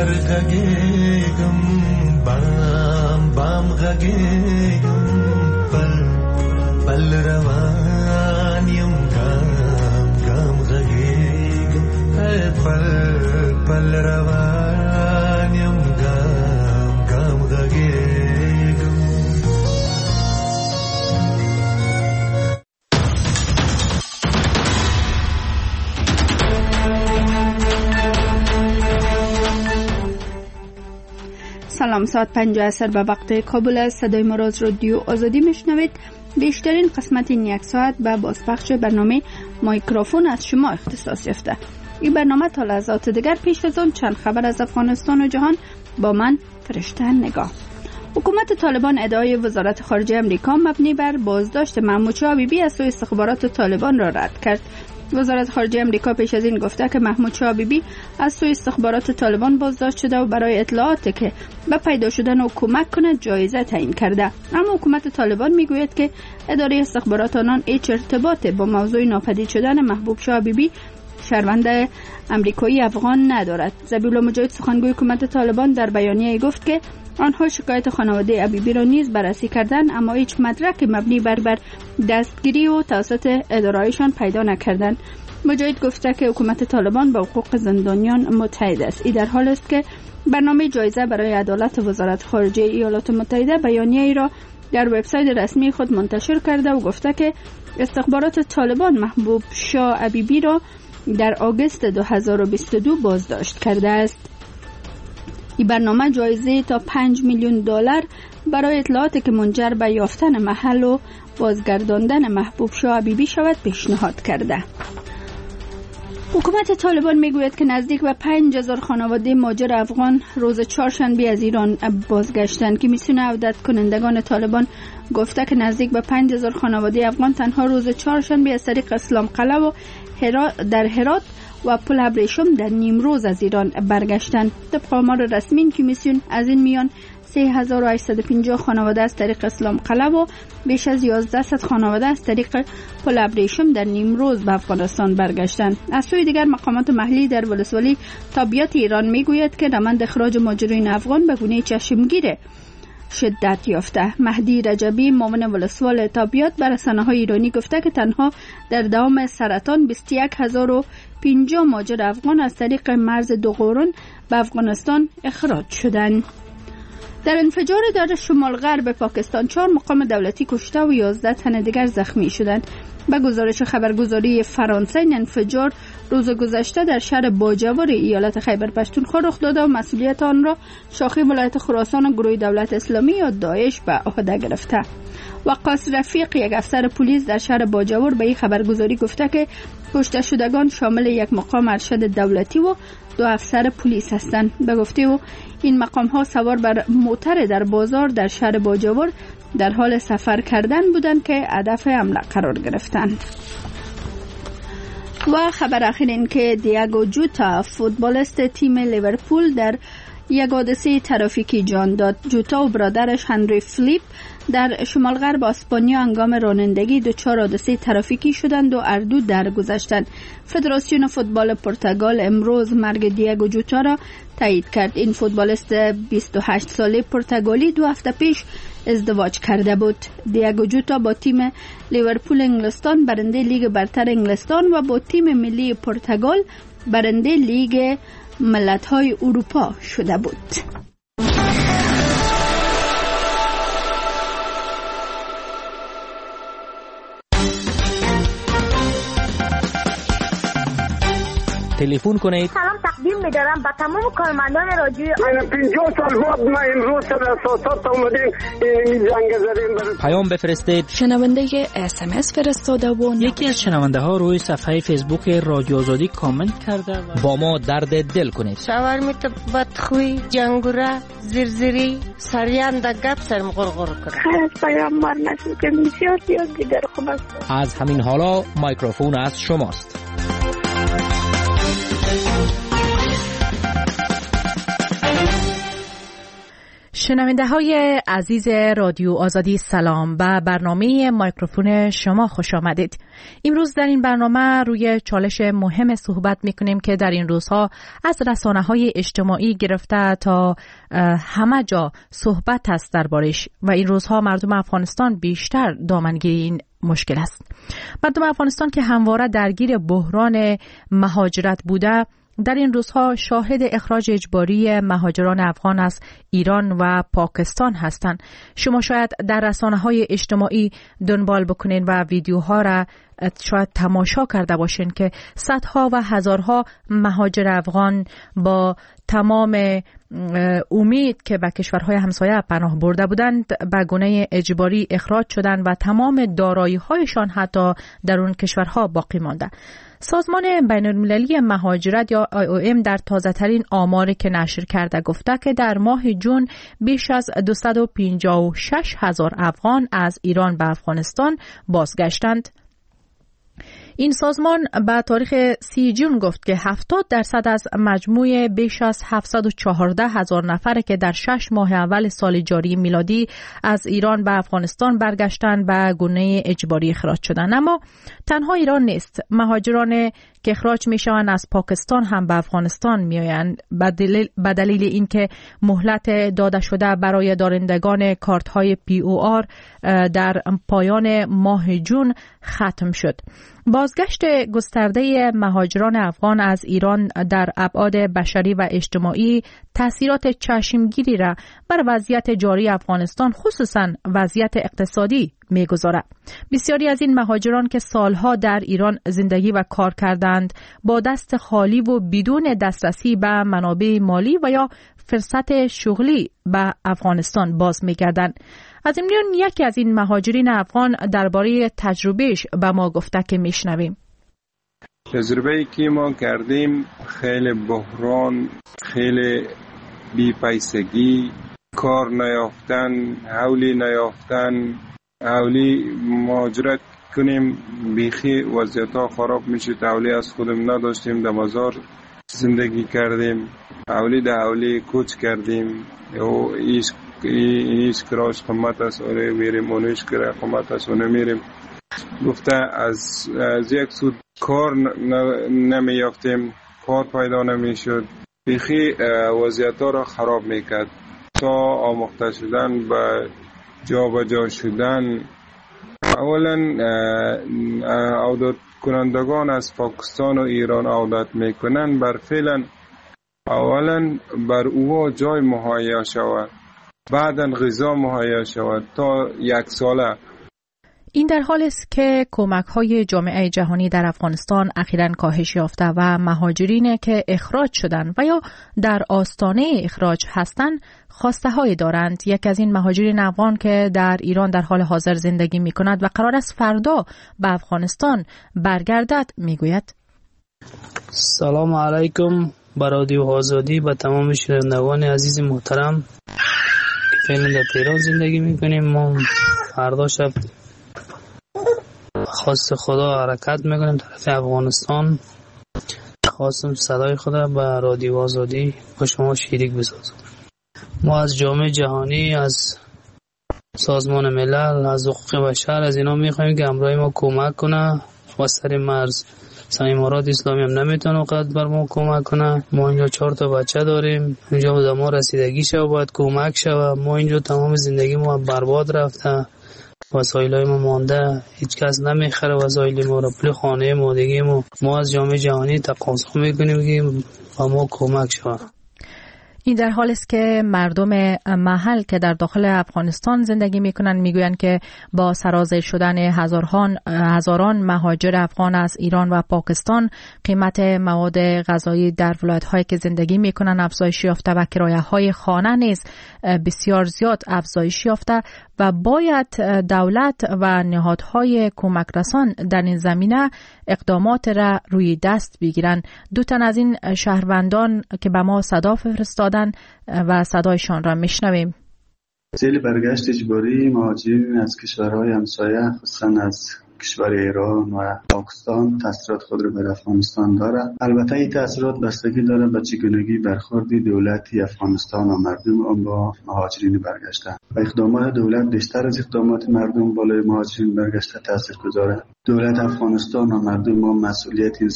غږېږم بام بام غږېږم پل پل روان یم ګام ګام غږېږم پل پل روان یم ګام ګام غږېږم. سلام، ساعت 5 عصر به وقت کابل است. صدای ما را از رادیو آزادی میشنوید. بیشترین قسمت این یک ساعت به بازپخش برنامه مایکروفون از شما اختصاص یافته. این برنامه تا لحظات دیگر پیش از آن چند خبر از افغانستان و جهان با من فرشته نگاه. حکومت طالبان ادعای وزارت خارجه امریکا مبنی بر بازداشت محمود شاه حبیبی از سوی استخبارات طالبان را رد کرد. وزارت خارجه امریکا پیش از این گفته که محمود شاه حبیبی از سوی استخبارات طالبان بازداشت شده و برای اطلاعاتی که به پیدا شدن او کمک کند جایزه تعیین کرده. اما حکومت طالبان میگوید که اداره استخبارات آنان هیچ ارتباطی با موضوع ناپدید شدن محبوب شاه حبیبی شهروند امریکایی افغان ندارد. ذبیح الله مجاهد سخنگوی حکومت طالبان در بیانیه گفت که آنها شکایت خانواده حبیبی را نیز بررسی کردند اما هیچ مدرک مبنی بر دستگیری و توسط اداره‌ایشان پیدا نکردند. مجاهد گفته که حکومت طالبان با حقوق زندانیان متحد است. این در حال است که برنامه جایزه برای عدالت وزارت خارجه ایالات متحده بیانیه ای را در وبسایت رسمی خود منتشر کرده و گفته که استخبارات طالبان محبوب شاه حبیبی را در آگوست 2022 بازداشت کرده است. این برنامه جایزه تا $5 میلیون برای اطلاعاتی که منجر به یافتن محل و بازگرداندن محبوب شاه حبیبی شود پیشنهاد کرده. حکومت طالبان میگوید که نزدیک به 5000 خانواده مهاجر افغان روز چهارشنبه از ایران بازگشتند. کمیسیون عودت کنندگان طالبان گفته که نزدیک به 5000 خانواده افغان تنها روز چهارشنبه از طریق اسلام قلعه و در هرات و پل ابریشم در نیمروز از ایران برگشتند. طبق آمار رسمی کمیسیون از این میان 3850 خانواده از طریق اسلام قلعه و بیش از 1100 خانواده از طریق پل ابریشم در نیمروز به افغانستان برگشتند. از سوی دیگر مقامات محلی در ولسوالی تابیات ایران میگوید که روند اخراج مهاجرین افغان به گونه چشمگیر شدت یافته. مهدی رجبی معاون ولسوال تابیات بر رسانه‌های ایرانی گفته که تنها در دام سرطان 21050 مهاجر افغان از طریق مرز دوغورن به افغانستان اخراج شدند. در انفجار در شمال غرب پاکستان 4 مقام دولتی کشته و 11 تن دیگر زخمی شدند. به گزارش خبرگزاری فرانسه این انفجار روز گذشته در شهر باجوار ایالت خیبر پختونخوا رخ داده و مسئولیت آن را شاخه ولایت خراسان و گروه دولت اسلامی یا داعش به عهده گرفته. وقاص رفیق یک افسر پلیس در شهر باجوار به این خبرگزاری گفته که کشته شدگان شامل یک مقام ارشد دولتی و 2 افسر پلیس هستند. به گفته او این مقام ها سوار بر موتر در بازار در شهر باجوار در حال سفر کردن بودند که هدف حمله قرار گرفتند. و خبر اخیر این که دیاگو جوتا فوتبالیست تیم لیورپول در یک حادثه ترافیکی جان داد. جوتا و برادرش هنری فلیپ در شمال غرب اسپانیا هنگام رانندگی دچار حادثه ترافیکی شدند و هر دو درگذشتند. فدراسیون فوتبال پرتغال امروز مرگ دیاگو جوتا را تایید کرد. این فوتبالیست 28 ساله پرتغالی 2 هفته پیش ازدواج کرده بود. دیاگو جوتا با تیم لیورپول انگلستان برنده لیگ برتر انگلستان و با تیم ملی پرتغال برنده لیگ ملت‌های اروپا شده بود. تلفن کنید. سلام تقدیم می‌دارم به تمام کارمندان رادیو. من 50 سال بعد ما امروز سر اساسات اومدیم این زنگ زدیم. پیام بفرستید. شنونده SMS فرستاده و یکی از شنونده ها روی صفحه فیسبوک رادیو آزادی کامنت کرده با ما درد دل کنید. شاورمیت بدخوی جنگوره زرزری سریان دا گپ سرم غرغر کنه. از پیام بار نشد که بسیار زیاد دیگر خوب است. از همین حالا مایکروفون از شماست. شنونده های عزیز رادیو آزادی سلام، به برنامه مایکروفون شما خوش آمدید. امروز در این برنامه روی چالش مهم صحبت میکنیم که در این روزها از رسانه‌های اجتماعی گرفته تا همه جا صحبت است دربارش و این روزها مردم افغانستان بیشتر دامنگیر این مشکل است. مردم افغانستان که همواره درگیر بحران مهاجرت بوده، در این روزها شاهد اخراج اجباری مهاجران افغان از ایران و پاکستان هستند. شما شاید در رسانه‌های اجتماعی دنبال بکنین و ویدیوها را شاید تماشا کرده باشین که صدها و هزارها مهاجر افغان با تمام امید که به کشورهای همسایه پناه برده بودند به گونه اجباری اخراج شدند و تمام دارایی‌هایشان حتی در اون کشورها باقی مانده. سازمان بین‌المللی مهاجرت یا IOM در تازه‌ترین آماری که نشر کرده گفته که در ماه جون بیش از 256,000 افغان از ایران به افغانستان بازگشتند. این سازمان به تاریخ 30 جون گفت که 70% از مجموع بیش از 714,000 نفر که در 6 ماه اول سال جاری میلادی از ایران به افغانستان برگشتند به گونه اجباری اخراج شدند. اما تنها ایران نیست، مهاجران که اخراج میشوند از پاکستان هم به افغانستان میآیند به دلیل اینکه مهلت داده شده برای دارندگان کارت های POR در پایان ماه جون ختم شد. بازگشت گسترده مهاجران افغان از ایران در ابعاد بشری و اجتماعی تأثیرات چشمگیری را بر وضعیت جاری افغانستان خصوصاً وضعیت اقتصادی می‌گذارد. بسیاری از این مهاجران که سالها در ایران زندگی و کار کردند با دست خالی و بدون دسترسی به منابع مالی و یا فرصت شغلی به افغانستان باز می‌گردند. از این میان یکی از این مهاجرین افغان درباره تجربهش به ما گفته که میشنویم. تجربه‌ای که ما کردیم خیلی بحران، خیلی بی‌پیسگی، کار نیافتن، حولی نیافتن، حولی مهاجرت کنیم بیخی وضعیت‌ها خراب میشه. حولی از خودم نداشتیم، در مزار زندگی کردیم، حولی در حولی کوچ کردیم. و ایش کراش قمت است آره میریم، اونیش کرا قمت است اونه میریم. گفته از یک سود کار نمیافتیم، کار پیدا نمیشد، بیخی وضعیت ها را خراب میکرد. تا آموخته شدن به جا شدن، اولا عودت کنندگان از پاکستان و ایران عودت میکنن بر فعلا اولا بر او جای مهیا شود، بعداً غذا مهیا شود تا 1 ساله. این در حالی است که کمک‌های جامعه جهانی در افغانستان اخیراً کاهش یافته و مهاجرین که اخراج شدند و یا در آستانه اخراج هستند خواسته‌هایی دارند. یک از این مهاجرین افغان که در ایران در حال حاضر زندگی می‌کند و قرار است فردا به افغانستان برگردد می‌گوید: سلام علیکم به رادیو آزادی، به تمام شنوندگان عزیز محترم که فعلا در تهران زندگی میکنیم. ما فردا شب خواست خدا حرکت میکنیم طرف افغانستان. خواستم صدای خدا به رادیو آزادی با شما شریک بسازم. ما از جامعه جهانی، از سازمان ملل، از حقوق بشر، از اینا میخوایم که همراه ما کمک کنه. و سر مرز امارات اسلامی هم نمیتونه قد بر ما کمک کنه. ما اینجا 4 تا بچه داریم، اینجا به ما رسیدگی شو باید کمک شو. ما اینجا تمام زندگی ما برباد رفته، وسایلای ما مانده، هیچ کس نمیخره وسایل ما رو، پول خانه ما دیگه. ما از جامعه جهانی تقاضا میکنیم که با ما کمک شو. این در حالی است که مردم محل که در داخل افغانستان زندگی میکنند میگویند که با سرازیر شدن هزاران مهاجر افغان از ایران و پاکستان قیمت مواد غذایی در ولایت‌هایی که زندگی میکنند افزایش یافته و کرایه‌های خانه نیز بسیار زیاد افزایش یافته و باید دولت و نهادهای کمک رسان در این زمینه اقدامات را روی دست بگیرند. 2 تن از این شهروندان که به ما صدا فرستادن و صدایشان را میشنویم. سیل برگشت اجباری مهاجرین از کشورهای همسایه خصوصا از کشور ایران و پاکستان تاثیرات خود را بر افغانستان دارد. البته این تاثیرات بستگی دارد به چگونگی برخورد دولتی افغانستان و مردم آن با مهاجرین برگشته. و اقدامات دولت بیشتر از اقدامات مردم بالای مهاجرین برگشته تاثیرگذاره. دولت افغانستان و مردم با مسئولیت